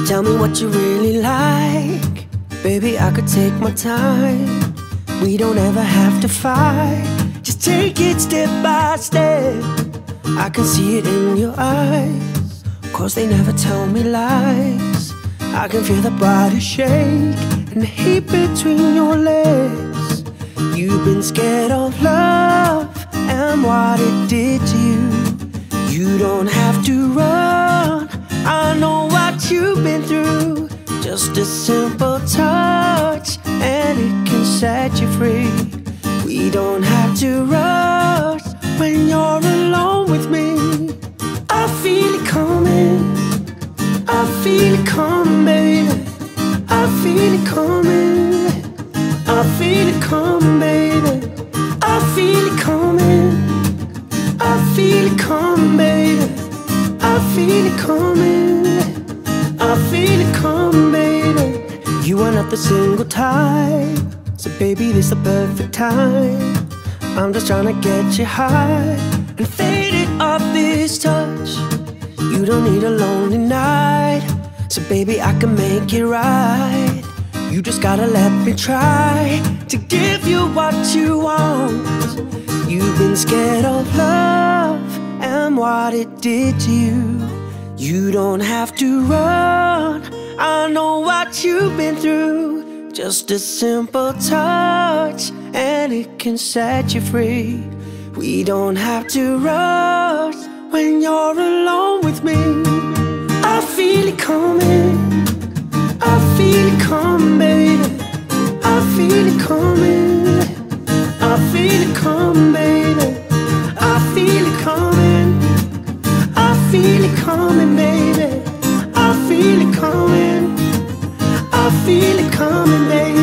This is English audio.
Tell me what you really like. Baby, I could take my time. We don't ever have to fight. Just take it step by step. I can see it in your eyes, 'cause they never tell me lies. I can feel the body shake and the heat between your legs. You've been scared of love and what it did to you. You don't have to run, I know what you've been through. Just a simple touch and it can set you free. We don't have to rush when you're alone with me. I feel it coming, I feel it coming, baby. I feel it coming, I feel it coming, baby. I feel it coming, I feel it coming, baby. I feel it coming, I feel it coming, baby. You are not the single type, so baby, this is the perfect time. I'm just trying to get you high and faded off this touch. You don't need a lonely night, so baby, I can make it right. You just gotta let me try to give you what you want. You've been scared of love and what it did to you. You don't have to run, I know what you've been through. Just a simple touch and it can set you free. We don't have to rush when you're alone with me. I feel it coming, I feel it coming, baby. I feel it coming, I feel it coming, baby. I feel it coming, I feel it coming, baby. I feel it coming, I feel it coming, baby.